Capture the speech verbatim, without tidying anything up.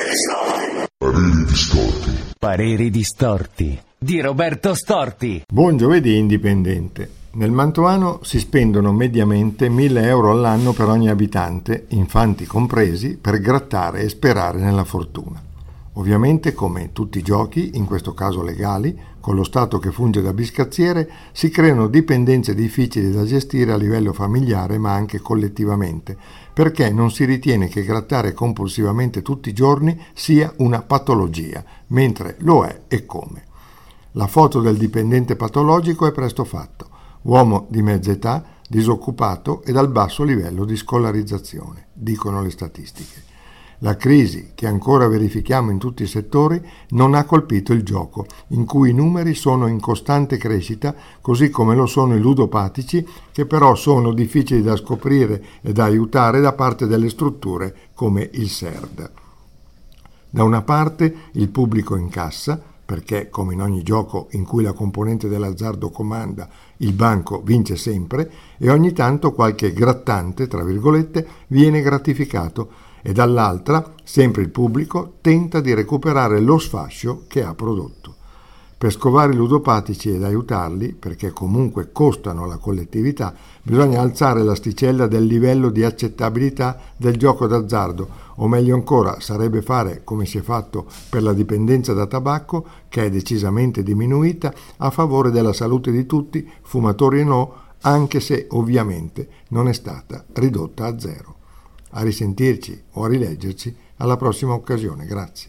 Pareri distorti. Pareri distorti di Roberto Storti. Buon giovedì indipendente. Nel Mantovano si spendono mediamente mille euro all'anno per ogni abitante, infanti compresi, per grattare e sperare nella fortuna. Ovviamente, come tutti i giochi, in questo caso legali, con lo Stato che funge da biscazziere, si creano dipendenze difficili da gestire a livello familiare ma anche collettivamente, perché non si ritiene che grattare compulsivamente tutti i giorni sia una patologia, mentre lo è e come. La foto del dipendente patologico è presto fatto: uomo di mezza età, disoccupato e dal basso livello di scolarizzazione, dicono le statistiche. La crisi, che ancora verifichiamo in tutti i settori, non ha colpito il gioco, in cui i numeri sono in costante crescita, così come lo sono i ludopatici, che però sono difficili da scoprire e da aiutare da parte delle strutture come il S E R D. Da una parte il pubblico incassa, perché, come in ogni gioco in cui la componente dell'azzardo comanda, il banco vince sempre, e ogni tanto qualche grattante, tra virgolette, viene gratificato, e dall'altra sempre il pubblico tenta di recuperare lo sfascio che ha prodotto. Per scovare i ludopatici ed aiutarli, perché comunque costano alla collettività, bisogna alzare l'asticella del livello di accettabilità del gioco d'azzardo, o meglio ancora sarebbe fare come si è fatto per la dipendenza da tabacco, che è decisamente diminuita a favore della salute di tutti, fumatori e no, anche se ovviamente non è stata ridotta a zero. A risentirci o a rileggerci alla prossima occasione. Grazie.